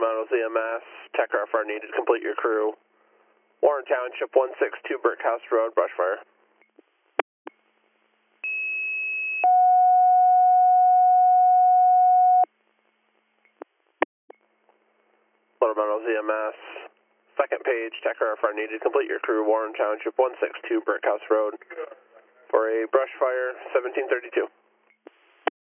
Metals EMS, Tech RFR needed, complete your crew. Warren Township, 162 Brickhouse Road, brush fire. Metals EMS, second page, Tech RFR needed, complete your crew, Warren Township, 162 Brickhouse Road, for a brush fire, 1732.